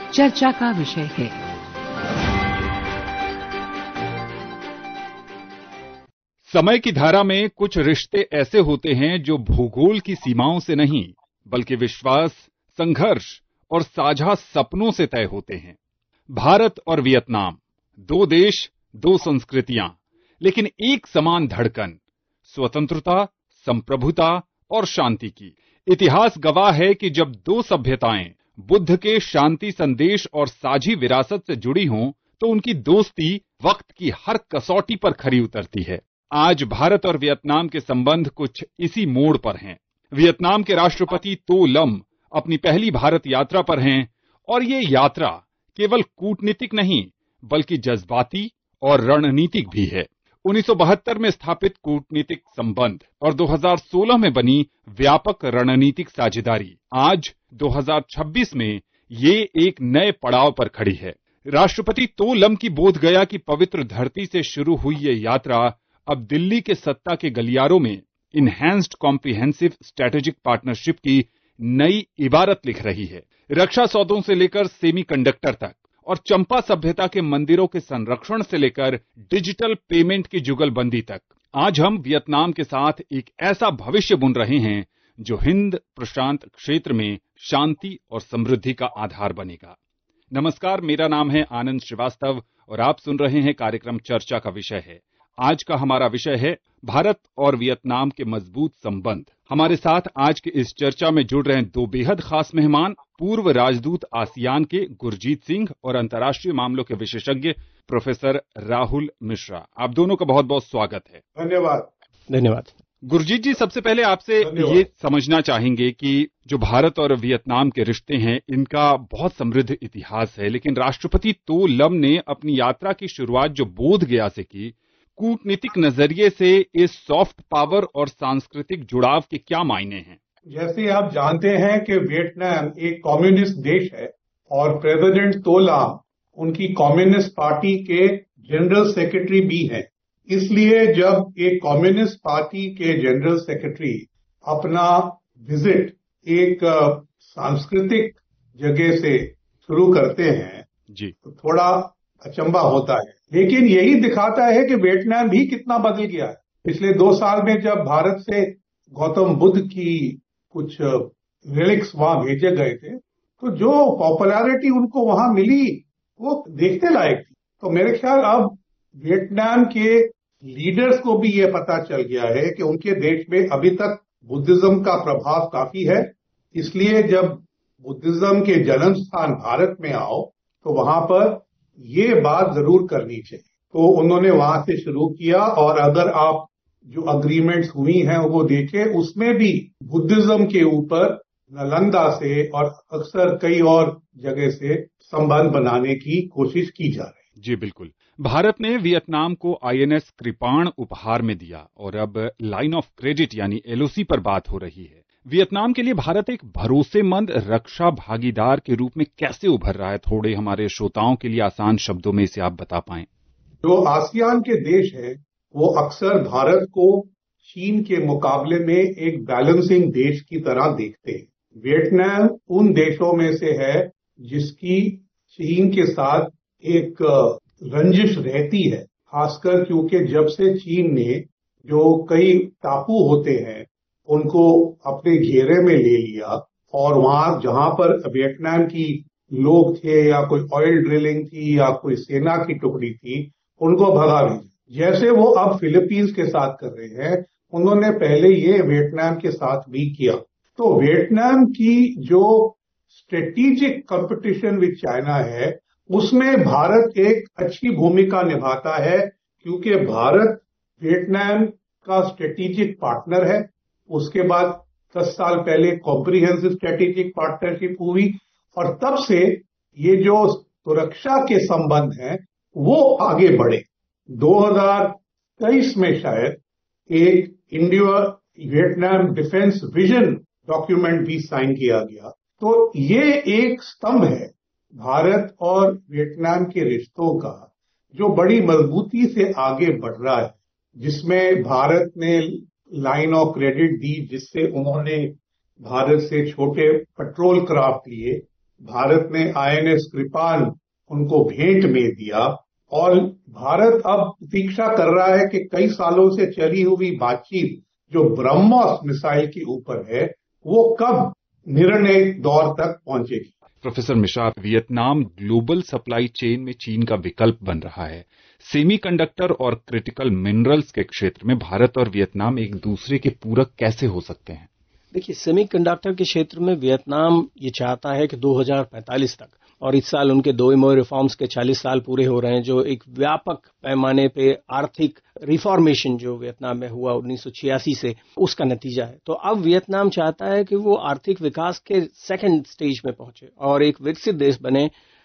चर्चा का विषय है। समय की धारा में कुछ रिश्ते ऐसे होते हैं जो भूगोल की सीमाओं से नहीं बल्कि विश्वास, संघर्ष और साझा सपनों से तय होते हैं। भारत और वियतनाम, दो देश, दो संस्कृतियां, लेकिन एक समान धड़कन, स्वतंत्रता, संप्रभुता और शांति की। इतिहास गवाह है कि जब दो सभ्यताएं बुद्ध के शांति संदेश और साझी विरासत से जुड़ी हों तो उनकी दोस्ती वक्त की हर कसौटी पर खरी उतरती है। आज भारत और वियतनाम के संबंध कुछ इसी मोड़ पर हैं। वियतनाम के राष्ट्रपति तो लम अपनी पहली भारत यात्रा पर हैं और ये यात्रा केवल कूटनीतिक नहीं बल्कि जज्बाती और रणनीतिक भी है। 1972 में स्थापित कूटनीतिक संबंध और 2016 में बनी व्यापक रणनीतिक साझेदारी आज 2026 में ये एक नए पड़ाव पर खड़ी है। राष्ट्रपति तो लम की बोधगया की पवित्र धरती से शुरू हुई ये यात्रा अब दिल्ली के सत्ता के गलियारों में इनहैंस्ड कॉम्प्रिहेंसिव स्ट्रेटेजिक पार्टनरशिप की नई इबारत लिख रही है। रक्षा सौदों से लेकर सेमीकंडक्टर तक और चंपा सभ्यता के मंदिरों के संरक्षण से लेकर डिजिटल पेमेंट की जुगलबंदी तक, आज हम वियतनाम के साथ एक ऐसा भविष्य बुन रहे हैं जो हिंद प्रशांत क्षेत्र में शांति और समृद्धि का आधार बनेगा। नमस्कार, मेरा नाम है आनंद श्रीवास्तव और आप सुन रहे हैं कार्यक्रम चर्चा का विषय है। आज का हमारा विषय है भारत और वियतनाम के मजबूत संबंध। हमारे साथ आज के इस चर्चा में जुड़ रहे हैं दो बेहद खास मेहमान, पूर्व राजदूत आसियान के गुरजीत सिंह और अंतर्राष्ट्रीय मामलों के विशेषज्ञ प्रोफेसर राहुल मिश्रा। आप दोनों का बहुत बहुत स्वागत है। धन्यवाद। गुरजीत जी, सबसे पहले आपसे ये समझना चाहेंगे कि जो भारत और वियतनाम के रिश्ते हैं इनका बहुत समृद्ध इतिहास है, लेकिन राष्ट्रपति तो लम ने अपनी यात्रा की शुरुआत जो बोधगया से की, कूटनीतिक नजरिए से इस सॉफ्ट पावर और सांस्कृतिक जुड़ाव के क्या मायने हैं? जैसे आप जानते हैं कि वियतनाम एक कम्युनिस्ट देश है और प्रेसिडेंट तो लम उनकी कम्युनिस्ट पार्टी के जनरल सेक्रेटरी भी हैं। इसलिए जब एक कम्युनिस्ट पार्टी के जनरल सेक्रेटरी अपना विजिट एक सांस्कृतिक जगह से शुरू करते हैं जी, तो थोड़ा अचंभा होता है, लेकिन यही दिखाता है कि वियतनाम भी कितना बदल गया है। पिछले 2 साल में जब भारत से गौतम बुद्ध की कुछ रिलिक्स वहां भेजे गए थे तो जो पॉपुलैरिटी उनको वहां मिली वो देखने लायक थी। तो मेरे ख्याल अब वियतनाम के लीडर्स को भी ये पता चल गया है कि उनके देश में अभी तक बुद्धिज्म का प्रभाव काफी है। इसलिए जब बुद्धिज्म के जन्म स्थान भारत में आओ तो वहां पर ये बात जरूर करनी चाहिए। तो उन्होंने वहां से शुरू किया और अगर आप जो अग्रीमेंट्स हुई हैं वो देखें, उसमें भी बुद्धिज्म के ऊपर नालंदा से और अक्सर कई और जगह से संबंध बनाने की कोशिश की जा रही है। जी बिल्कुल। भारत ने वियतनाम को आईएनएस कृपाण उपहार में दिया और अब लाइन ऑफ क्रेडिट यानी एलओसी पर बात हो रही है। वियतनाम के लिए भारत एक भरोसेमंद रक्षा भागीदार के रूप में कैसे उभर रहा है? थोड़े हमारे श्रोताओं के लिए आसान शब्दों में इसे आप बता पाएं। जो आसियान के देश हैं वो अक्सर भारत को चीन के मुकाबले में एक बैलेंसिंग देश की तरह देखते हैं। वियतनाम उन देशों में से है जिसकी चीन के साथ एक रंजिश रहती है, खासकर क्योंकि जब से चीन ने जो कई टापू होते हैं उनको अपने घेरे में ले लिया और वहां जहां पर वियतनाम की लोग थे या कोई ऑयल ड्रिलिंग थी या कोई सेना की टुकड़ी थी उनको भगा भेजा। जैसे वो अब फिलीपींस के साथ कर रहे हैं, उन्होंने पहले ये वियतनाम के साथ भी किया। तो वियतनाम की जो स्ट्रेटेजिक कंपटीशन विद चाइना है उसमें भारत एक अच्छी भूमिका निभाता है क्योंकि भारत वियतनाम का स्ट्रेटेजिक पार्टनर है। उसके बाद 10 साल पहले कॉम्प्रिहेंसिव स्ट्रेटेजिक पार्टनरशिप हुई और तब से ये जो सुरक्षा के संबंध हैं वो आगे बढ़े। 2023 में शायद एक India Vietnam defence vision document भी साइन किया गया। तो ये एक स्तंभ है भारत और वियतनाम के रिश्तों का जो बड़ी मजबूती से आगे बढ़ रहा है, जिसमें भारत ने लाइन ऑफ क्रेडिट दी जिससे उन्होंने भारत से छोटे पेट्रोल क्राफ्ट लिए भारत ने INS कृपाल उनको भेंट में दिया और भारत अब प्रतीक्षा कर रहा है कि कई सालों से चली हुई बातचीत जो ब्रह्मोस मिसाइल के ऊपर है वो कब निर्णय दौर तक पहुंचेगी। Professor Mishra, Vietnam global supply chain में चीन का विकल्प बन रहा है। सेमीकंडक्टर और क्रिटिकल मिनरल्स के क्षेत्र में भारत और वियतनाम एक दूसरे के पूरक कैसे हो सकते हैं? देखिए, सेमीकंडक्टर के क्षेत्र में वियतनाम ये चाहता है कि 2045 तक, और इस साल उनके दो इमो रिफॉर्म्स के 40 साल पूरे हो रहे हैं, जो एक व्यापक पैमाने पे आर्थिक रिफॉर्मेशन जो वियतनाम में हुआ 1986 से, उसका नतीजा है। तो अब वियतनाम चाहता है कि वो आर्थिक विकास के सेकंड स्टेज में पहुंचे और एक विकसित देश बने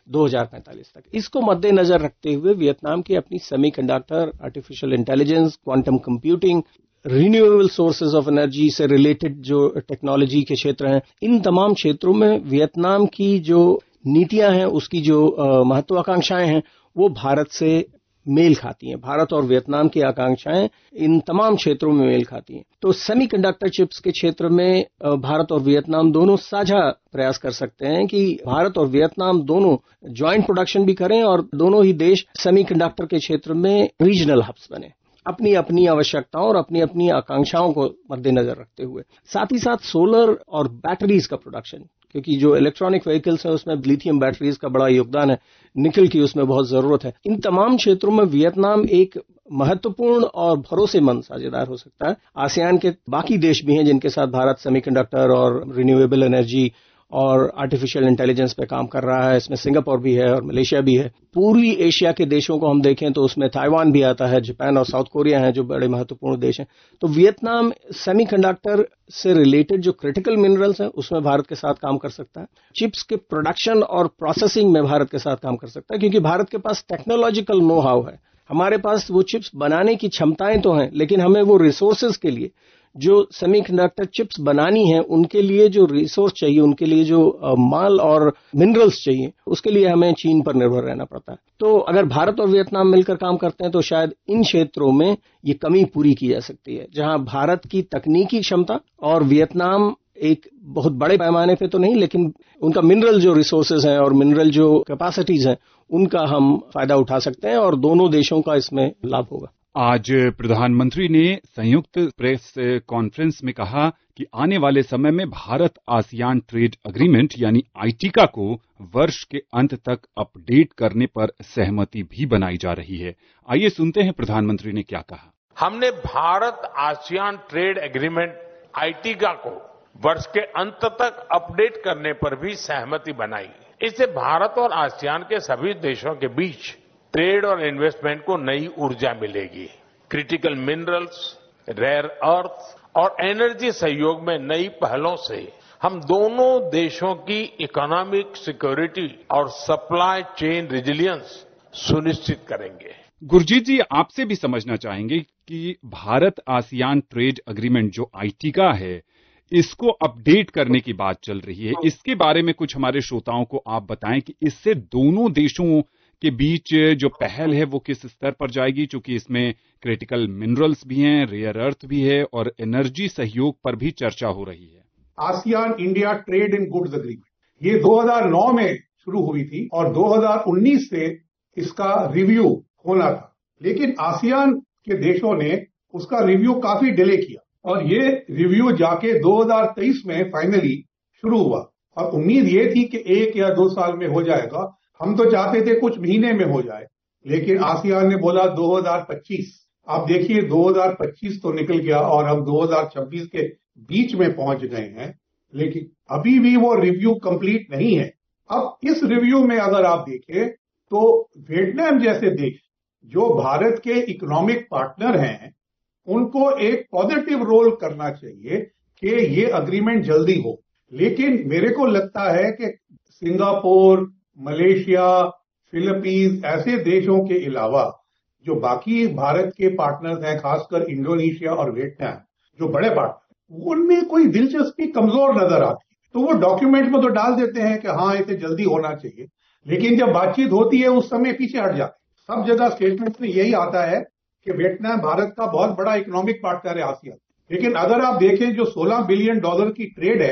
2045 तक। इसको मद्देनजर रखते हुए वियतनाम की अपनी semiconductor, artificial intelligence, quantum computing, renewable sources of energy से रिलेटेड जो टेक्नोलॉजी के क्षेत्र हैं, इन तमाम क्षेत्रों में वियतनाम की जो नीतियां हैं, उसकी जो महत्वाकांक्षाएं हैं, वो भारत से मेल खाती हैं। भारत और वियतनाम की आकांक्षाएं इन तमाम क्षेत्रों में मेल खाती हैं। तो सेमीकंडक्टर चिप्स के क्षेत्र में भारत और वियतनाम दोनों साझा प्रयास कर सकते हैं कि भारत और वियतनाम दोनों ज्वाइंट प्रोडक्शन भी करें और दोनों ही देश सेमीकंडक्टर के क्षेत्र में रीजनल हब्स बने, अपनी अपनी आवश्यकताओं और अपनी अपनी आकांक्षाओं को मद्देनजर रखते हुए। साथ ही साथ सोलर और बैटरीज का प्रोडक्शन, क्योंकि जो इलेक्ट्रॉनिक व्हीकल्स हैं उसमें लिथियम बैटरीज का बड़ा योगदान है, निकल की उसमें बहुत जरूरत है। इन तमाम क्षेत्रों में वियतनाम एक महत्वपूर्ण और भरोसेमंद साझेदार हो सकता है। आसियान के बाकी देश भी हैं जिनके साथ भारत सेमीकंडक्टर और रिन्यूएबल एनर्जी और आर्टिफिशियल इंटेलिजेंस पे काम कर रहा है। इसमें सिंगापुर भी है और मलेशिया भी है। पूर्वी एशिया के देशों को हम देखें तो उसमें ताइवान भी आता है, जापान और साउथ कोरिया हैं जो बड़े महत्वपूर्ण देश हैं। तो वियतनाम सेमीकंडक्टर से रिलेटेड जो क्रिटिकल मिनरल्स हैं उसमें भारत के साथ काम कर सकता है। चिप्स के प्रोडक्शन और प्रोसेसिंग में भारत के साथ काम कर सकता है, क्योंकि भारत के पास टेक्नोलॉजिकल नो हाउ है। हमारे पास वो चिप्स बनाने की क्षमताएं तो हैं, लेकिन हमें वो रिसोर्सेज के लिए, जो सेमीकंडक्टर चिप्स बनानी है उनके लिए जो रिसोर्स चाहिए, उनके लिए जो माल और मिनरल्स चाहिए, उसके लिए हमें चीन पर निर्भर रहना पड़ता है। तो अगर भारत और वियतनाम मिलकर काम करते हैं तो शायद इन क्षेत्रों में ये कमी पूरी की जा सकती है, जहां भारत की तकनीकी क्षमता और वियतनाम एक बहुत बड़े पैमाने पे तो नहीं, लेकिन उनका मिनरल जो रिसोर्सेज हैं और मिनरल जो कैपेसिटीज हैं, उनका हम फायदा उठा सकते हैं और दोनों देशों का इसमें लाभ होगा। आज प्रधानमंत्री ने संयुक्त प्रेस कॉन्फ्रेंस में कहा कि आने वाले समय में भारत आसियान ट्रेड एग्रीमेंट यानी आईटीका को वर्ष के अंत तक अपडेट करने पर सहमति भी बनाई जा रही है। आइए सुनते हैं प्रधानमंत्री ने क्या कहा। हमने Bharat ASEAN trade agreement AITIGA को वर्ष के अंत तक अपडेट करने पर भी सहमति बनाई। इससे भारत और आसियान के सभी देशों के बीच ट्रेड और इन्वेस्टमेंट को नई ऊर्जा मिलेगी। क्रिटिकल मिनरल्स, रेयर अर्थ और एनर्जी सहयोग में नई पहलों से हम दोनों देशों की इकोनॉमिक सिक्योरिटी और सप्लाई चेन रेजिलियंस सुनिश्चित करेंगे। गुरजीत जी, आपसे भी समझना चाहेंगे कि भारत आसियान ट्रेड एग्रीमेंट जो आईटीका है, इसको अपडेट करने की बात चल रही है। इसके बारे में कुछ हमारे श्रोताओं को आप बताएं कि इससे दोनों देशों के बीच जो पहल है वो किस स्तर पर जाएगी, क्योंकि इसमें क्रिटिकल मिनरल्स भी हैं, रेयर अर्थ भी है और एनर्जी सहयोग पर भी चर्चा हो रही है। ASEAN India trade and goods agreement ये 2009 में शुरू हुई थी और 2019 से इसका रिव्यू होना था, लेकिन आसियान के देशों ने उसका रिव्यू काफी डिले किया और ये रिव्यू जाके 2023 में फाइनली शुरू हुआ और उम्मीद ये थी कि 1 या 2 साल में हो जाएगा। हम तो चाहते थे कुछ महीने में हो जाए, लेकिन आसियान ने बोला 2025। आप देखिए 2025 तो निकल गया और हम 2026 के बीच में पहुंच गए हैं, लेकिन अभी भी वो रिव्यू कंप्लीट नहीं है। अब इस रिव्यू में अगर आप देखें तो वियतनाम जैसे देश जो भारत के इकोनॉमिक पार्टनर हैं, उनको एक पॉजिटिव रोल करना चाहिए कि ये अग्रीमेंट जल्दी हो। लेकिन मेरे को लगता है कि सिंगापुर, मलेशिया, फिलीपींस ऐसे देशों के अलावा जो बाकी भारत के पार्टनर्स हैं, खासकर इंडोनेशिया और वियतनाम जो बड़े पार्टनर, उनमें कोई दिलचस्पी कमजोर नजर आती है। तो वो डॉक्यूमेंट में तो डाल देते हैं कि हाँ इसे जल्दी होना चाहिए, लेकिन जब बातचीत होती है उस समय पीछे हट जाते हैं। सब जगह स्टेटमेंट में यही आता है कि वियतनाम भारत का बहुत बड़ा इकोनॉमिक पार्टनर है आसियान, लेकिन अगर आप देखें जो $16 बिलियन की ट्रेड है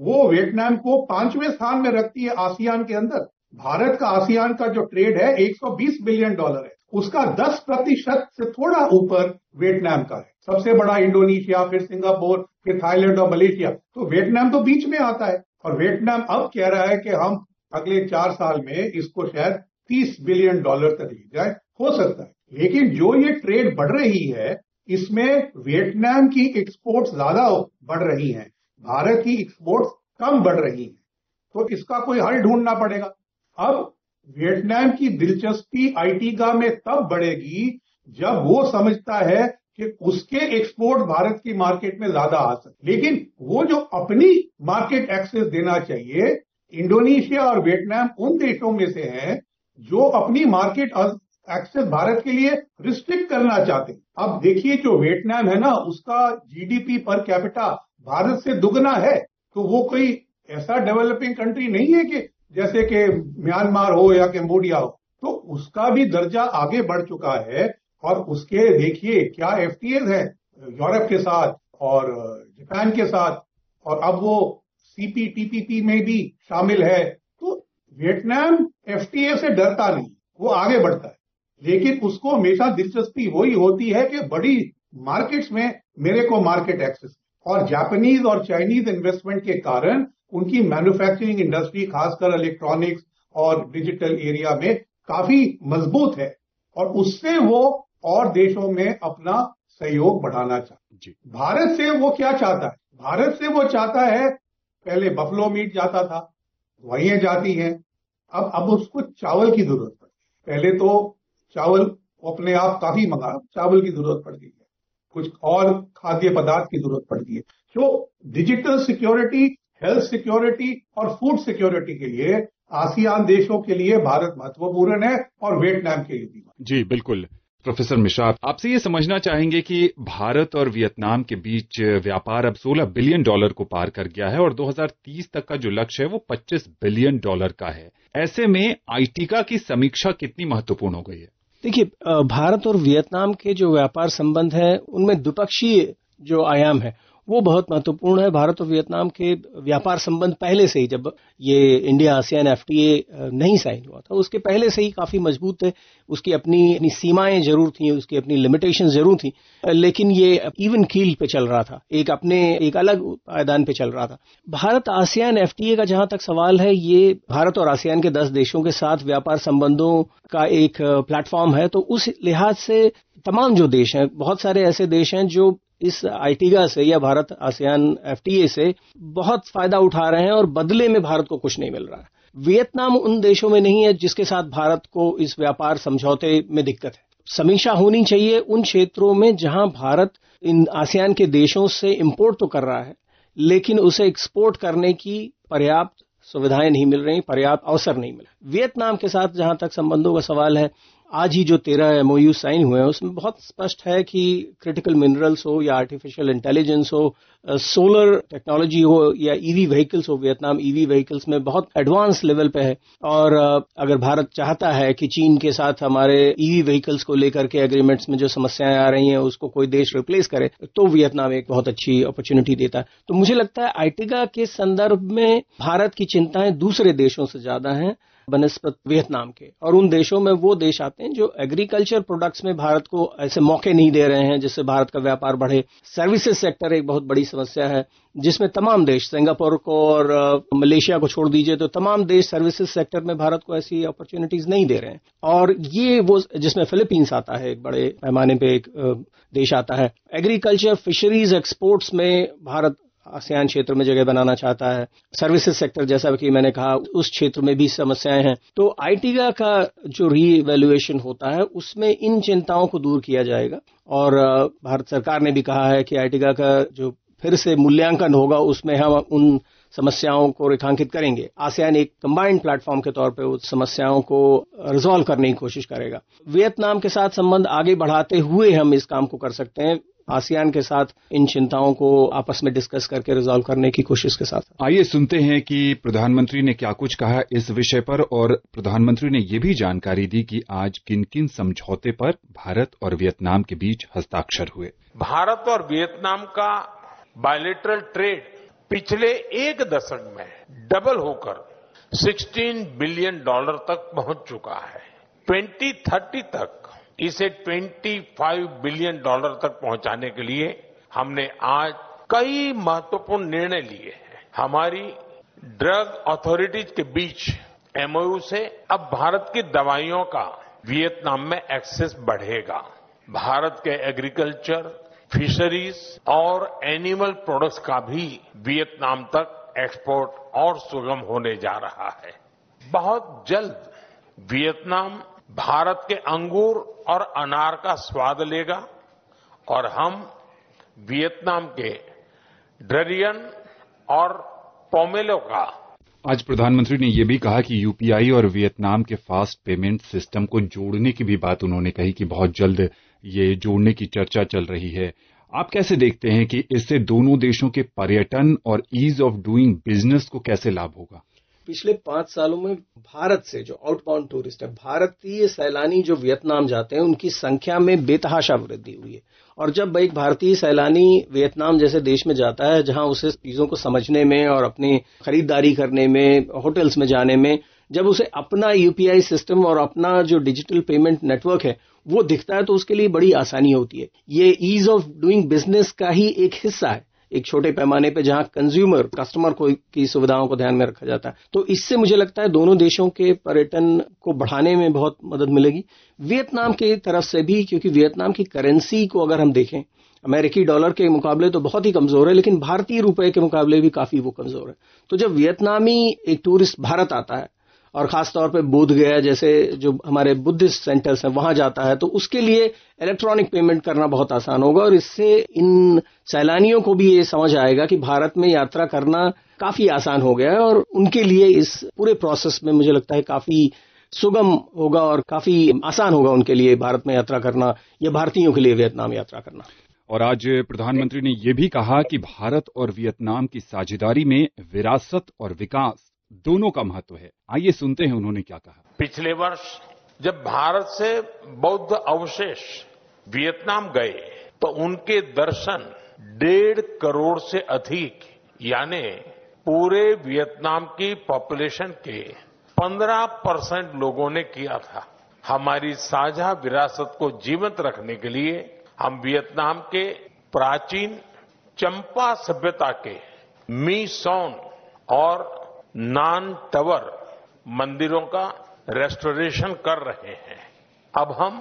वो वियतनाम को 5वें स्थान में रखती है आसियान के अंदर। भारत का आसियान का जो ट्रेड है $120 बिलियन है, उसका 10% से थोड़ा ऊपर वियतनाम का है। सबसे बड़ा इंडोनेशिया, फिर सिंगापुर, फिर थाईलैंड और मलेशिया, तो वियतनाम तो बीच में आता है। और वियतनाम अब कह रहा है कि हम अगले 4 साल में इसको शायद $30 बिलियन तक ले जाए, हो सकता है। लेकिन जो ये ट्रेड बढ़ रही है, इसमें वियतनाम की एक्सपोर्ट्स ज्यादा बढ़ रही हैं, भारत की एक्सपोर्ट्स कम बढ़ रही हैं, तो इसका कोई हल ढूंढना पड़ेगा। अब वियतनाम की दिलचस्पी आईटीगा में तब बढ़ेगी जब वो समझता है कि उसके एक्सपोर्ट भारत की मार्केट में ज्यादा आ सकते। लेकिन वो जो अपनी मार्केट एक्सेस देना चाहिए, इंडोनेशिया और वियतनाम उन देशों में से हैं जो अपनी मार्केट एक्सेस भारत के लिए रिस्ट्रिक्ट करना चाहते हैं। अब देखिए, जो वियतनाम है ना, उसका जीडीपी पर कैपिटा भारत से दुगना है, तो वो कोई ऐसा डेवलपिंग कंट्री नहीं है कि जैसे कि म्यांमार हो या कंबोडिया हो, तो उसका भी दर्जा आगे बढ़ चुका है। और उसके देखिए क्या एफटीएज है यूरोप के साथ और जापान के साथ, और अब वो सीपीटीपीपी में भी शामिल है। तो वियतनाम एफटीए से डरता नहीं, वो आगे बढ़ता है। लेकिन उसको हमेशा दिलचस्पी वही होती है कि बड़ी मार्केट्स में मेरे को मार्केट एक्सेस, और जापानीज और चाइनीज इन्वेस्टमेंट के कारण उनकी मैन्युफैक्चरिंग इंडस्ट्री खासकर इलेक्ट्रॉनिक्स और डिजिटल एरिया में काफी मजबूत है, और उससे वो और देशों में अपना सहयोग बढ़ाना चाहता है। भारत से वो क्या चाहता है? भारत से वो चाहता है, पहले बफलो मीट जाता था, दवाइयां जाती हैं, अब उसको चावल की जरूरत पड़ती है। पहले तो चावल अपने आप काफी मंगा, चावल की जरूरत पड़ती है, कुछ और खाद्य पदार्थ की जरूरत पड़ती है। तो डिजिटल सिक्योरिटी, हेल्थ सिक्योरिटी और फूड सिक्योरिटी के लिए आसियान देशों के लिए भारत महत्वपूर्ण है, और वियतनाम के लिए भी। जी बिल्कुल। प्रोफेसर मिश्रा, आपसे ये समझना चाहेंगे कि भारत और वियतनाम के बीच व्यापार अब $16 बिलियन को पार कर गया है और 2030 तक का जो लक्ष्य है वो $25 बिलियन का है। ऐसे में आईटीका की समीक्षा कितनी महत्वपूर्ण हो गई है? देखिए, भारत और वियतनाम के जो व्यापार संबंध है, उनमें द्विपक्षीय जो आयाम है वो बहुत महत्वपूर्ण है। भारत और वियतनाम के व्यापार संबंध पहले से ही, जब ये इंडिया आसियान एफटीए नहीं साइन हुआ था, उसके पहले से ही काफी मजबूत थे। उसकी अपनी सीमाएं जरूर थी, उसकी अपनी लिमिटेशन जरूर थी, लेकिन ये इवन कील पे चल रहा था, एक अलग पायदान पे चल रहा था। भारत आसियान एफटीए का जहां तक सवाल है, ये भारत और आसियान के 10 देशों के साथ व्यापार संबंधों का एक प्लेटफॉर्म है। तो उस लिहाज से तमाम जो देश हैं, बहुत सारे ऐसे देश हैं जो इस आईटीगा से या भारत आसियान एफटीए से बहुत फायदा उठा रहे हैं, और बदले में भारत को कुछ नहीं मिल रहा है। वियतनाम उन देशों में नहीं है जिसके साथ भारत को इस व्यापार समझौते में दिक्कत है। समीक्षा होनी चाहिए उन क्षेत्रों में जहां भारत इन आसियान के देशों से इंपोर्ट तो कर रहा है, लेकिन उसे एक्सपोर्ट करने की पर्याप्त सुविधाएं नहीं मिल रही, पर्याप्त अवसर नहीं मिल रहे। वियतनाम के साथ जहां तक संबंधों का सवाल है, आज ही जो 13 एमओयू साइन हुए हैं उसमें बहुत स्पष्ट है कि क्रिटिकल मिनरल्स हो या आर्टिफिशियल इंटेलिजेंस हो, सोलर टेक्नोलॉजी हो या ईवी व्हीकल्स हो, वियतनाम ईवी व्हीकल्स में बहुत एडवांस लेवल पे है। और अगर भारत चाहता है कि चीन के साथ हमारे ईवी व्हीकल्स को लेकर के एग्रीमेंट्स में जो समस्याएं आ रही हैं उसको कोई देश रिप्लेस करे, तो वियतनाम एक बहुत अच्छी अपॉर्चुनिटी देता है। तो मुझे लगता है आईटीगा के संदर्भ में भारत की चिंताएं दूसरे देशों से ज्यादा हैं बनस्पत वियतनाम के, और उन देशों में वो देश आते हैं जो एग्रीकल्चर प्रोडक्ट्स में भारत को ऐसे मौके नहीं दे रहे हैं जिससे भारत का व्यापार बढ़े। सर्विसेज सेक्टर एक बहुत बड़ी समस्या है, जिसमें तमाम देश, सिंगापुर को और मलेशिया को छोड़ दीजिए तो तमाम देश सर्विसेज सेक्टर में भारत को ऐसी अपॉर्चुनिटीज नहीं दे रहे हैं। और ये वो, जिसमें फिलीपींस आता है, एक बड़े पैमाने पे एक देश आता है। एग्रीकल्चर, फिशरीज, एक्सपोर्ट्स में भारत आसियान क्षेत्र में जगह बनाना चाहता है। सर्विसेज सेक्टर, जैसा कि मैंने कहा, उस क्षेत्र में भी समस्याएं हैं। तो आईटीगा का जो रीवैल्यूएशन होता है उसमें इन चिंताओं को दूर किया जाएगा, और भारत सरकार ने भी कहा है कि आईटीगा का जो फिर से मूल्यांकन होगा उसमें हम उन समस्याओं को रेखांकित करेंगे। आसियान एक कंबाइंड प्लेटफॉर्म के तौर पे उस समस्याओं को रिजॉल्व करने की कोशिश करेगा। वियतनाम के साथ संबंध आगे बढ़ाते हुए हम इस काम को कर सकते हैं, आसियान के साथ इन चिंताओं को आपस में डिस्कस करके रिजॉल्व करने की कोशिश के साथ। आइए सुनते हैं कि प्रधानमंत्री ने क्या कुछ कहा इस विषय पर, और प्रधानमंत्री ने ये भी जानकारी दी कि आज किन किन समझौते पर भारत और वियतनाम के बीच हस्ताक्षर हुए। भारत और वियतनाम का बायलैटरल ट्रेड पिछले एक दशक में डबल होकर $16 बिलियन तक पहुंच चुका है। 2030 तक इसे $25 बिलियन तक पहुंचाने के लिए हमने आज कई महत्वपूर्ण निर्णय लिए हैं। हमारी ड्रग अथॉरिटीज के बीच एमओयू से अब भारत की दवाइयों का वियतनाम में एक्सेस बढ़ेगा। भारत के एग्रीकल्चर, फिशरीज और एनिमल प्रोडक्ट्स का भी वियतनाम तक एक्सपोर्ट और सुगम होने जा रहा है। बहुत जल्द वियतनाम भारत के अंगूर और अनार का स्वाद लेगा और हम वियतनाम के डरियन और पोमेलो का। आज प्रधानमंत्री ने यह भी कहा कि यूपीआई और वियतनाम के फास्ट पेमेंट सिस्टम को जोड़ने की भी बात उन्होंने कही कि बहुत जल्द ये जोड़ने की चर्चा चल रही है। आप कैसे देखते हैं कि इससे दोनों देशों के पर्यटन और ईज ऑफ डूइंग बिजनेस को कैसे लाभ होगा? पिछले 5 सालों में भारत से जो आउटबाउंड टूरिस्ट है, भारतीय सैलानी जो वियतनाम जाते हैं, उनकी संख्या में बेतहाशा वृद्धि हुई है। और जब एक भारतीय सैलानी वियतनाम जैसे देश में जाता है, जहां उसे चीजों को समझने में और अपनी खरीदारी करने में, होटल्स में जाने में, जब उसे अपना यूपीआई सिस्टम और अपना जो डिजिटल पेमेंट नेटवर्क है वो दिखता है, तो उसके लिए बड़ी आसानी होती है। ये ईज ऑफ डूइंग बिजनेस का ही एक हिस्सा है, एक छोटे पैमाने पे, जहां कस्टमर की सुविधाओं को ध्यान में रखा जाता है। तो इससे मुझे लगता है दोनों देशों के पर्यटन को बढ़ाने में बहुत मदद मिलेगी। वियतनाम की तरफ से भी, क्योंकि वियतनाम की करेंसी को अगर हम देखें, अमेरिकी डॉलर के मुकाबले तो बहुत ही कमजोर है, लेकिन भारतीय रुपए के मुकाबले भी काफी वो कमजोर है। तो जब वियतनामी एक टूरिस्ट भारत आता है और खासतौर पे बोध गया जैसे जो हमारे बुद्धिस्ट सेंटर्स हैं वहां जाता है, तो उसके लिए इलेक्ट्रॉनिक पेमेंट करना बहुत आसान होगा और इससे इन सैलानियों को भी ये समझ आएगा कि भारत में यात्रा करना काफी आसान हो गया है और उनके लिए इस पूरे प्रोसेस में मुझे लगता है काफी सुगम होगा और काफी आसान होगा उनके लिए भारत में यात्रा करना या भारतीयों के लिए वियतनाम यात्रा करना। और आज प्रधानमंत्री ने यह भी कहा कि भारत और वियतनाम की साझेदारी में विरासत और विकास दोनों का महत्व है। आइए सुनते हैं उन्होंने क्या कहा। पिछले वर्ष जब भारत से बौद्ध अवशेष वियतनाम गए तो उनके दर्शन 1.5 करोड़ से अधिक, यानी पूरे वियतनाम की पॉपुलेशन के 15% लोगों ने किया था। हमारी साझा विरासत को जीवंत रखने के लिए हम वियतनाम के प्राचीन चंपा सभ्यता के मी सॉन और नान टावर मंदिरों का रेस्टोरेशन कर रहे हैं। अब हम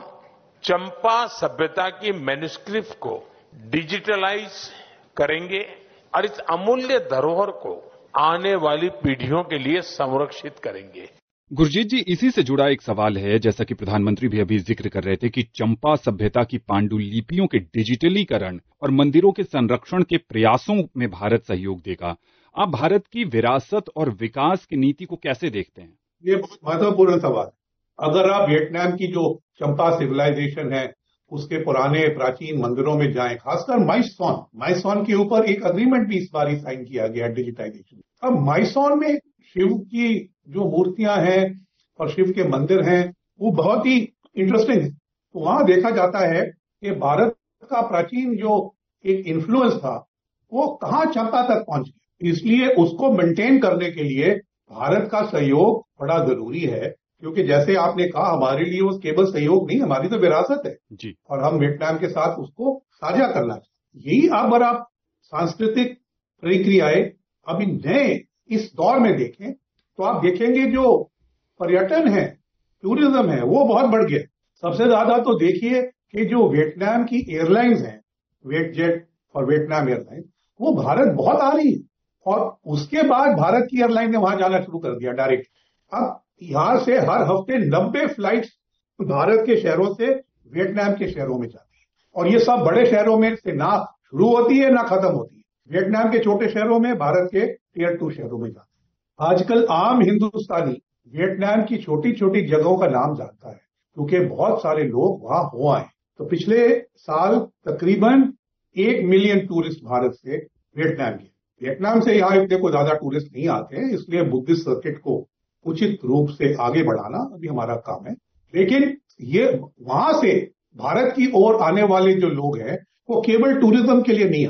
चंपा सभ्यता की मैन्युस्क्रिप्ट को डिजिटलाइज करेंगे और इस अमूल्य धरोहर को आने वाली पीढ़ियों के लिए संरक्षित करेंगे। गुरजीत जी, इसी से जुड़ा एक सवाल है, जैसा कि प्रधानमंत्री भी अभी जिक्र कर रहे थे कि चंपा सभ्यता की पांडुलिपियों के डिजिटलीकरण और मंदिरों के संरक्षण के प्रयासों में भारत सहयोग देगा। आप भारत की विरासत और विकास की नीति को कैसे देखते हैं? ये बहुत महत्वपूर्ण सवाल। अगर आप वियतनाम की जो चंपा सिविलाइजेशन है उसके पुराने प्राचीन मंदिरों में जाएं, खासकर माइसॉन के ऊपर एक अग्रीमेंट भी इस बार साइन किया गया डिजिटाइजेशन। अब माइसॉन में शिव की जो मूर्तियां हैं और शिव के मंदिर हैं वो बहुत ही इंटरेस्टिंग है। तो वहां देखा जाता है कि भारत का प्राचीन जो एक इन्फ्लुएंस था वो कहां चंपा तक पहुंच गया। इसलिए उसको मेंटेन करने के लिए भारत का सहयोग बड़ा जरूरी है, क्योंकि जैसे आपने कहा हमारे लिए वो केवल सहयोग नहीं, हमारी तो विरासत है जी। और हम वियतनाम के साथ उसको साझा करना चाहिए। यही अगर आप सांस्कृतिक प्रक्रियाएं अभी नए इस दौर में देखें तो आप देखेंगे जो पर्यटन है, टूरिज्म है, वो बहुत बढ़ गया। सबसे ज्यादा तो देखिए कि जो वियतनाम की एयरलाइंस हैं, वियतजेट और वियतनाम एयरलाइंस, वो भारत बहुत आ रही है और उसके बाद भारत की एयरलाइन ने वहां जाना शुरू कर दिया डायरेक्ट। अब यहां से हर हफ्ते 90 फ्लाइट्स भारत के शहरों से वियतनाम के शहरों में जाती है और ये सब बड़े शहरों में से ना शुरू होती है ना खत्म होती है। वियतनाम के छोटे शहरों में, भारत के टियर 2 शहरों में जाती है। आजकल आम हिंदुस्तानी वियतनाम की छोटी छोटी जगहों का नाम जानता है क्योंकि बहुत सारे लोग वहां हो आए। तो पिछले साल तकरीबन 1 मिलियन टूरिस्ट भारत से वियतनाम गए। वियतनाम से यहाँ इतने को ज्यादा टूरिस्ट नहीं आते हैं, इसलिए बुद्धिस्ट सर्किट को उचित रूप से आगे बढ़ाना अभी हमारा काम है। लेकिन ये वहां से भारत की ओर आने वाले जो लोग हैं वो केवल टूरिज्म के लिए नहीं आए,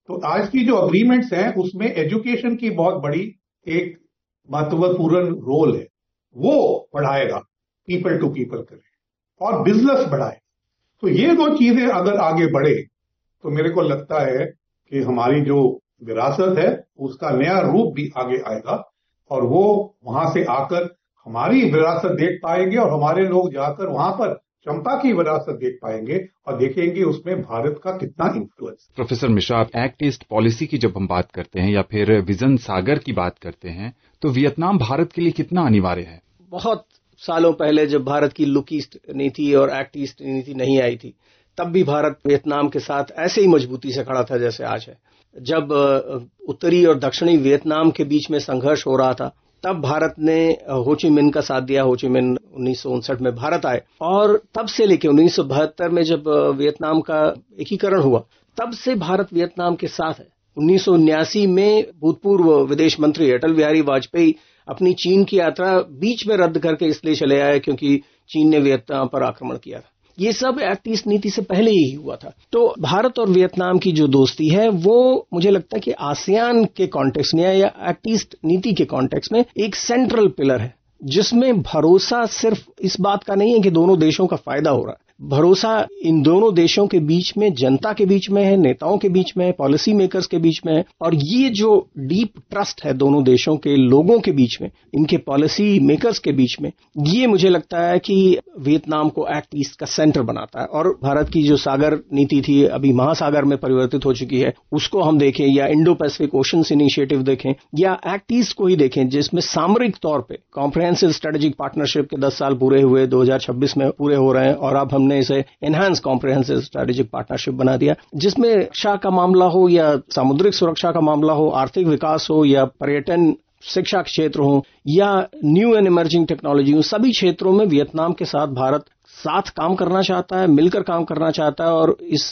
तो आज की जो अग्रीमेंट्स हैं उसमें एजुकेशन की बहुत बड़ी एक महत्वपूर्ण रोल है, वो बढ़ाएगा, पीपल टू पीपल करे और बिजनेस बढ़ाए। तो ये दो चीजें अगर आगे बढ़े तो मेरे को लगता है कि हमारी जो विरासत है उसका नया रूप भी आगे आएगा और वो वहां से आकर हमारी विरासत देख पाएंगे और हमारे लोग जाकर वहां पर चंपा की विरासत देख पाएंगे और देखेंगे उसमें भारत का कितना इन्फ्लुएंस। प्रोफेसर मिश्रा, आप एक्ट ईस्ट पॉलिसी की जब हम बात करते हैं या फिर विजन सागर की बात करते हैं तो वियतनाम भारत के लिए कितना अनिवार्य है? बहुत सालों पहले जब भारत की लुक ईस्ट नीति और एक्ट ईस्ट नीति नहीं आई थी, तब भी भारत वियतनाम के साथ ऐसे ही मजबूती से खड़ा था जैसे आज है। जब उत्तरी और दक्षिणी वियतनाम के बीच में संघर्ष हो रहा था, तब भारत ने हो ची मिन्ह का साथ दिया। हो ची मिन्ह 1959 में भारत आए और तब से लेकर 1972 में जब वियतनाम का एकीकरण हुआ, तब से भारत वियतनाम के साथ है। 1979 में भूतपूर्व विदेश मंत्री अटल बिहारी वाजपेयी अपनी चीन की यात्रा बीच में रद्द करके इसलिए चले आए क्योंकि चीन ने वियतनाम पर आक्रमण किया था। ये सब एक्ट ईस्ट नीति से पहले ही हुआ था। तो भारत और वियतनाम की जो दोस्ती है वो मुझे लगता है कि आसियान के कॉन्टेक्स्ट में या एक्ट ईस्ट नीति के कॉन्टेक्स्ट में एक सेंट्रल पिलर है, जिसमें भरोसा सिर्फ इस बात का नहीं है कि दोनों देशों का फायदा हो रहा है। भरोसा इन दोनों देशों के बीच में, जनता के बीच में है, नेताओं के बीच में है, पॉलिसी मेकर्स के बीच में है। और ये जो डीप ट्रस्ट है दोनों देशों के लोगों के बीच में, इनके पॉलिसी मेकर्स के बीच में, ये मुझे लगता है कि वियतनाम को एक्ट ईस्ट का सेंटर बनाता है। और भारत की जो सागर नीति थी अभी महासागर में परिवर्तित हो चुकी है, उसको हम देखें या इंडो पैसिफिक ओशंस इनिशिएटिव देखें या एक्ट ईस्ट को ही देखें, जिसमें सामरिक तौर पे कॉम्प्रिहेंसिव स्ट्रेटेजिक पार्टनरशिप के 10 साल पूरे हुए, 2026 में पूरे हो रहे हैं और अब हमने इसे एनहांस कॉम्प्रिहेंसिव स्ट्रेटेजिक पार्टनरशिप बना दिया, जिसमें रक्षा का मामला हो या सामुद्रिक सुरक्षा का मामला हो, आर्थिक विकास हो या पर्यटन, शिक्षा के क्षेत्र हो या न्यू एंड इमर्जिंग टेक्नोलॉजी हो, सभी क्षेत्रों में वियतनाम के साथ भारत साथ काम करना चाहता है, मिलकर काम करना चाहता है और इस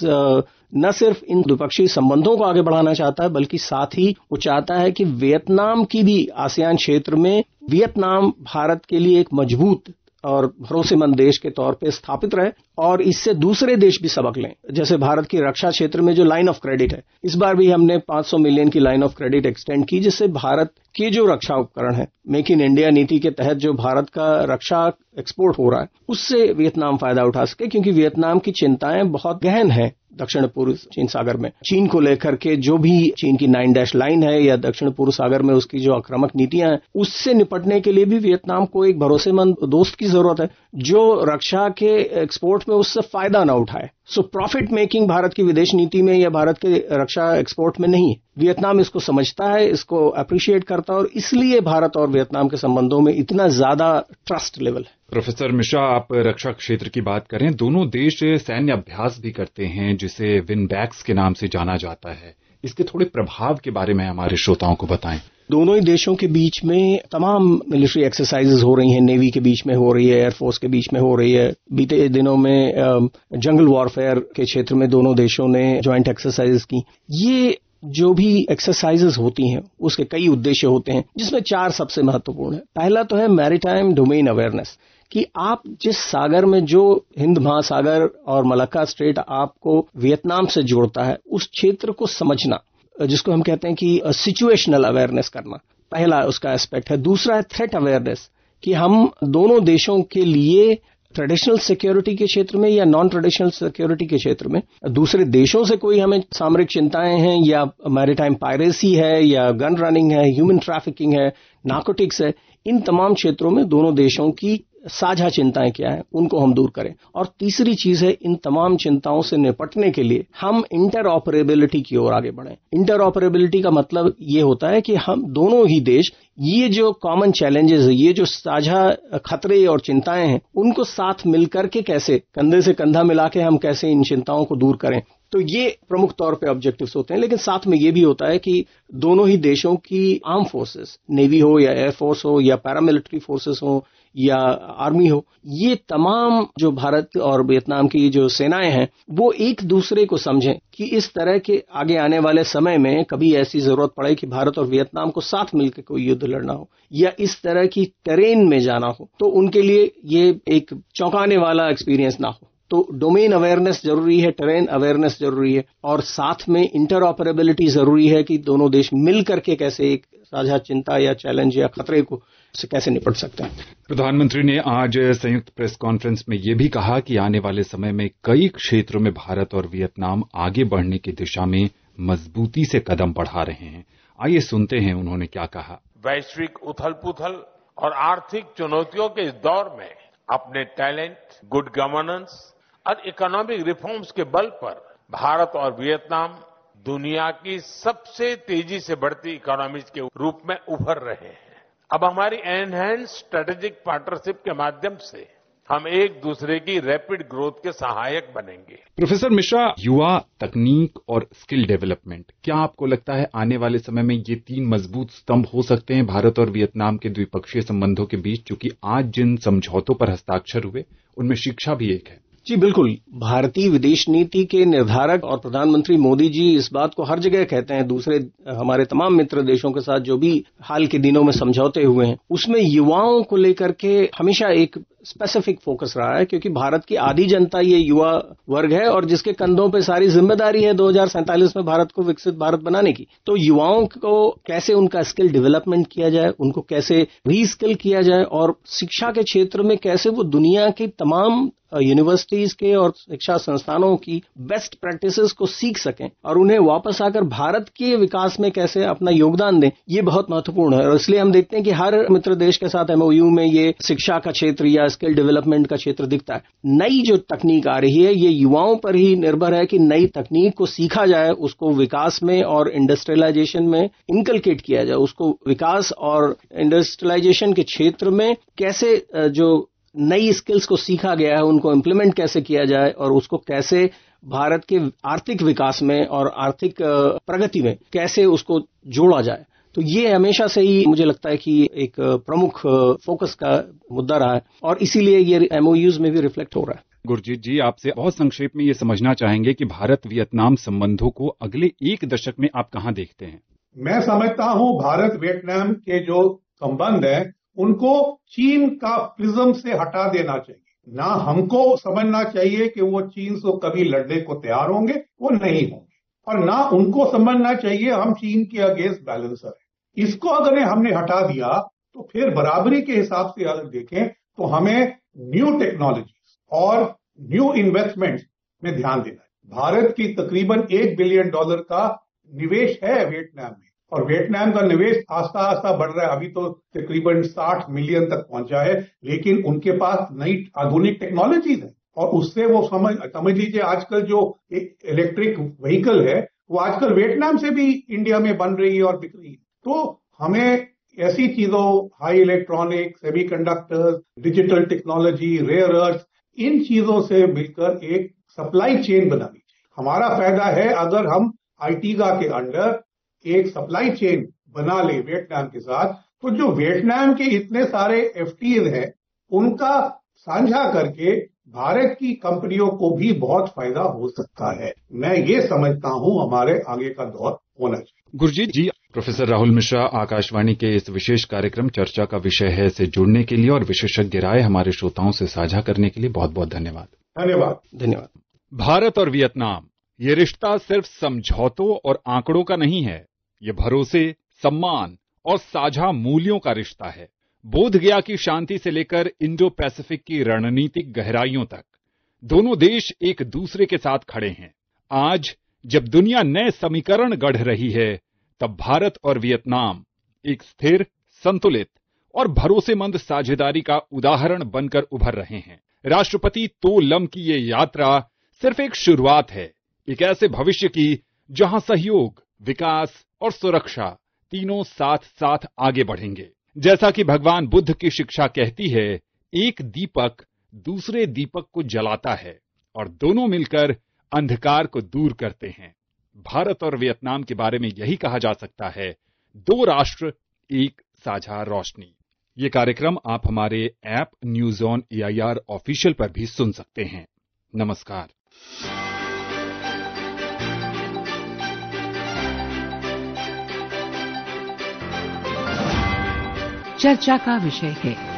न सिर्फ इन द्विपक्षीय संबंधों को आगे बढ़ाना चाहता है, बल्कि साथ ही वो चाहता है कि वियतनाम की भी आसियान क्षेत्र में वियतनाम भारत के लिए एक मजबूत और भरोसेमंद देश के तौर पे स्थापित रहे और इससे दूसरे देश भी सबक लें। जैसे भारत की रक्षा क्षेत्र में जो लाइन ऑफ क्रेडिट है, इस बार भी हमने 500 मिलियन की लाइन ऑफ क्रेडिट एक्सटेंड की, जिससे भारत के जो रक्षा उपकरण है, मेक इन इंडिया नीति के तहत जो भारत का रक्षा एक्सपोर्ट हो रहा है, उससे वियतनाम फायदा उठा सके, क्योंकि वियतनाम की चिंताएं बहुत गहन हैं दक्षिण पूर्व चीन सागर में। चीन को लेकर के जो भी चीन की 9 लाइन है या दक्षिण पूर्व सागर में उसकी जो आक्रामक नीतियां हैं, उससे निपटने के लिए भी वियतनाम को एक भरोसेमंद दोस्त की जरूरत है जो रक्षा के एक्सपोर्ट में उससे फायदा न उठाए। सो प्रॉफिट मेकिंग भारत की विदेश नीति में या भारत के रक्षा एक्सपोर्ट में नहीं है। वियतनाम इसको समझता है, इसको अप्रिशिएट करता है और इसलिए भारत और वियतनाम के संबंधों में इतना ज्यादा ट्रस्ट लेवल है। प्रोफेसर मिश्रा, आप रक्षा क्षेत्र की बात करें, दोनों देश सैन्य अभ्यास भी करते हैं जिसे विनबैक्स के नाम से जाना जाता है। इसके थोड़े प्रभाव के बारे में हमारे श्रोताओं को बताएं। दोनों ही देशों के बीच में तमाम मिलिट्री एक्सरसाइजेज हो रही हैं, नेवी के बीच में हो रही है, एयरफोर्स के बीच में हो रही है। बीते दिनों में जंगल वॉरफेयर के क्षेत्र में दोनों देशों ने ज्वाइंट एक्सरसाइजेज की। ये जो भी एक्सरसाइजेज होती हैं उसके कई उद्देश्य होते हैं, जिसमें 4 सबसे महत्वपूर्ण है। पहला तो है मैरीटाइम डोमेन अवेयरनेस, कि आप जिस सागर में, जो हिंद महासागर और मलक्का स्ट्रेट आपको वियतनाम से जोड़ता है, उस क्षेत्र को समझना, जिसको हम कहते हैं कि सिचुएशनल अवेयरनेस करना, पहला उसका एस्पेक्ट है। दूसरा है थ्रेट अवेयरनेस, कि हम दोनों देशों के लिए ट्रेडिशनल सिक्योरिटी के क्षेत्र में या नॉन ट्रेडिशनल सिक्योरिटी के क्षेत्र में दूसरे देशों से कोई हमें सामरिक चिंताएं हैं या मैरीटाइम पायरेसी है या गन रनिंग है, ह्यूमन ट्रैफिकिंग है, नार्कोटिक्स है, इन तमाम क्षेत्रों में दोनों देशों की साझा चिंताएं क्या हैं, उनको हम दूर करें। और तीसरी चीज है, इन तमाम चिंताओं से निपटने के लिए हम इंटरऑपरेबिलिटी की ओर आगे बढ़ें। इंटरऑपरेबिलिटी का मतलब ये होता है कि हम दोनों ही देश ये जो कॉमन चैलेंजेस है, ये जो साझा खतरे और चिंताएं हैं, उनको साथ मिलकर के कैसे कंधे से कंधा मिला के हम कैसे इन चिंताओं को दूर करें। तो ये प्रमुख तौर पे ऑब्जेक्टिव्स होते हैं। लेकिन साथ में ये भी होता है कि दोनों ही देशों की आर्म फोर्सेस, नेवी हो या एयरफोर्स हो या पैरामिलिट्री फोर्सेस हो या आर्मी हो, ये तमाम जो भारत और वियतनाम की जो सेनाएं हैं, वो एक दूसरे को समझें कि इस तरह के आगे आने वाले समय में कभी ऐसी जरूरत पड़े कि भारत और वियतनाम को साथ मिलकर कोई युद्ध लड़ना हो या इस तरह की टेरेन में जाना हो, तो उनके लिए ये एक चौंकाने वाला एक्सपीरियंस ना हो। तो डोमेन अवेयरनेस जरूरी है, टेरेन अवेयरनेस जरूरी है और साथ में इंटरऑपरेबिलिटी जरूरी है कि दोनों देश मिल करके कैसे एक साझा चिंता या चैलेंज या खतरे को से कैसे निपट सकते हैं। प्रधानमंत्री ने आज संयुक्त प्रेस कॉन्फ्रेंस में यह भी कहा कि आने वाले समय में कई क्षेत्रों में भारत और वियतनाम आगे बढ़ने की दिशा में मजबूती से कदम बढ़ा रहे हैं। आइए सुनते हैं उन्होंने क्या कहा। वैश्विक उथल-पुथल और आर्थिक चुनौतियों के इस दौर में अपने टैलेंट, गुड गवर्नेंस और इकोनॉमिक रिफॉर्म्स के बल पर भारत और वियतनाम दुनिया की सबसे तेजी से बढ़ती इकोनॉमीज के रूप में उभर रहे हैं। अब हमारी एनहांस्ड स्ट्रेटेजिक पार्टनरशिप के माध्यम से हम एक दूसरे की रैपिड ग्रोथ के सहायक बनेंगे। प्रोफेसर मिश्रा, युवा, तकनीक और स्किल डेवलपमेंट, क्या आपको लगता है आने वाले समय में ये 3 मजबूत स्तंभ हो सकते हैं भारत और वियतनाम के द्विपक्षीय संबंधों के बीच? क्योंकि आज जिन समझौतों पर हस्ताक्षर हुए उनमें शिक्षा भी एक है। जी बिल्कुल, भारतीय विदेश नीति के निर्धारक और प्रधानमंत्री मोदी जी इस बात को हर जगह कहते हैं, दूसरे हमारे तमाम मित्र देशों के साथ जो भी हाल के दिनों में समझौते हुए हैं उसमें युवाओं को लेकर के हमेशा एक स्पेसिफिक फोकस रहा है, क्योंकि भारत की आधी जनता ये युवा वर्ग है और जिसके कंधों पे सारी जिम्मेदारी है 2047 में भारत को विकसित भारत बनाने की। तो युवाओं को कैसे उनका स्किल डेवलपमेंट किया जाए, उनको कैसे रीस्किल किया जाए और शिक्षा के क्षेत्र में कैसे वो दुनिया की तमाम यूनिवर्सिटीज के और शिक्षा संस्थानों की बेस्ट प्रैक्टिसेस को सीख सकें और उन्हें वापस आकर भारत के विकास में कैसे अपना योगदान दें, ये बहुत महत्वपूर्ण है। और इसलिए हम देखते हैं कि हर मित्र देश के साथ एमओयू में ये शिक्षा का क्षेत्र या स्किल डेवलपमेंट का क्षेत्र दिखता है। नई जो तकनीक आ रही है ये युवाओं पर ही निर्भर है कि नई तकनीक को सीखा जाए, उसको विकास में और इंडस्ट्रियलाइजेशन में इनकलकेट किया जाए, उसको विकास और इंडस्ट्रियलाइजेशन के क्षेत्र में कैसे जो नई स्किल्स को सीखा गया है उनको इम्प्लीमेंट कैसे किया जाए और उसको कैसे भारत के आर्थिक विकास में और आर्थिक प्रगति में कैसे उसको जोड़ा जाए। तो ये हमेशा से ही मुझे लगता है कि एक प्रमुख फोकस का मुद्दा रहा है और इसीलिए ये एमओयूज में भी रिफ्लेक्ट हो रहा है। गुरजीत जी, आपसे बहुत संक्षेप में ये समझना चाहेंगे कि भारत वियतनाम संबंधों को अगले 1 दशक में आप कहां देखते हैं? मैं समझता हूं भारत वियतनाम के जो संबंध है उनको चीन का प्रिज्म से हटा देना चाहिए। ना हमको समझना चाहिए कि वो चीन से कभी लड़ने को तैयार होंगे, वो नहीं होंगे, और ना उनको समझना चाहिए हम चीन के अगेंस्ट बैलेंसर है। इसको अगर हमने हटा दिया तो फिर बराबरी के हिसाब से अगर देखें तो हमें न्यू टेक्नोलॉजी और न्यू इन्वेस्टमेंट में ध्यान देना है। भारत की तकरीबन $1 बिलियन का निवेश है वियतनाम में और वियतनाम का निवेश आस्ता आस्ता बढ़ रहा है। अभी तो तकरीबन 60 मिलियन तक पहुंचा है, लेकिन उनके पास नई आधुनिक टेक्नोलॉजीज है और उससे वो समझ लीजिए आजकल जो इलेक्ट्रिक व्हीकल है वो आजकल वियतनाम से भी इंडिया में बन रही है और बिक रही है। तो हमें ऐसी चीजों, high electronic, semiconductors, digital technology, rare earth, इन चीजों से मिलकर एक सप्लाई चेन बनानी चाहिए। हमारा फायदा है अगर हम आईटीगा के अंडर एक सप्लाई चेन बना ले वियतनाम के साथ, तो जो वियतनाम के इतने सारे एफटीएज हैं उनका साझा करके भारत की कंपनियों को भी बहुत फायदा हो सकता है। मैं ये समझता हूं हमारे आगे का दौर होना चाहिए। गुरजीत जी, प्रोफेसर राहुल मिश्रा आकाशवाणी के इस विशेष कार्यक्रम चर्चा का विषय है से जुड़ने के लिए और विशेषज्ञ राय हमारे श्रोताओं से साझा करने के लिए बहुत बहुत धन्यवाद। धन्यवाद। भारत और वियतनाम, ये रिश्ता सिर्फ समझौतों और आंकड़ों का नहीं है, ये भरोसे, सम्मान और साझा मूल्यों का रिश्ता है। बोध गया की शांति से लेकर इंडो पैसिफिक की रणनीतिक गहराइयों तक दोनों देश एक दूसरे के साथ खड़े हैं। आज जब दुनिया नए समीकरण गढ़ रही है, तब भारत और वियतनाम एक स्थिर, संतुलित और भरोसेमंद साझेदारी का उदाहरण बनकर उभर रहे हैं। राष्ट्रपति तो लम की ये यात्रा सिर्फ एक शुरुआत है, एक ऐसे भविष्य की जहां सहयोग, विकास और सुरक्षा तीनों साथ साथ आगे बढ़ेंगे। जैसा कि भगवान बुद्ध की शिक्षा कहती है, एक दीपक दूसरे दीपक को जलाता है और दोनों मिलकर अंधकार को दूर करते हैं। भारत और वियतनाम के बारे में यही कहा जा सकता है, 2 राष्ट्र एक साझा रोशनी। ये कार्यक्रम आप हमारे app news on AIR official पर भी सुन सकते हैं। नमस्कार। चर्चा का विषय है।